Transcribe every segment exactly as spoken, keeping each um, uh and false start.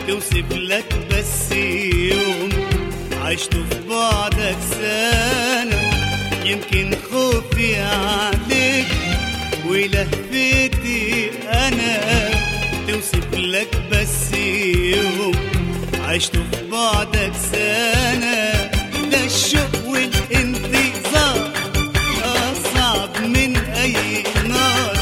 توصف لك بس يوم عشته في بعدك سنة. يمكن خوفي عليك ولهفتي أنا توصف لك بس يوم عشته في بعدك سنة. ده الشوق والانتظار أصعب من أي نار.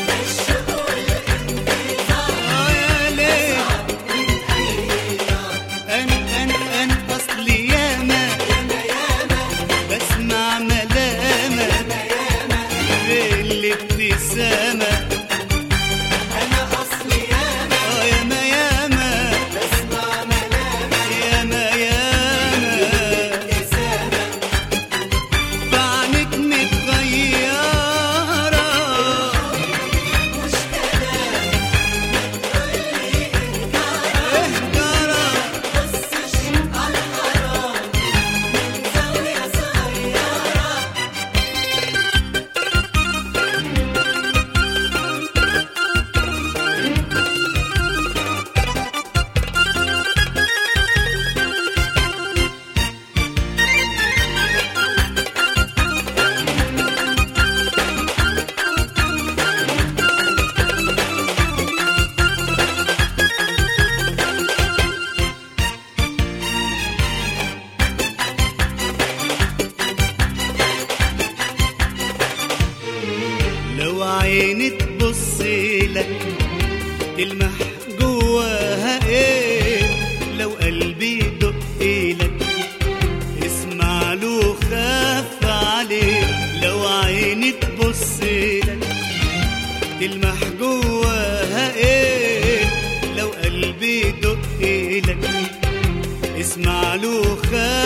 أنا أصلي ياما آه ياما ياما بسمع ملامة ياما ياما ابتسامة بعينك متغيرة مش كلام تقولي إنكار اهجرة بصش عالحرام من زاوية صغيرة. لو عيني تبص لك تلمح جواها ايه. لو قلبي يدق لك اسمع له خاف عليه. لو عيني تبص لك تلمح جواها ايه. لو قلبي يدق لك اسمع له خاف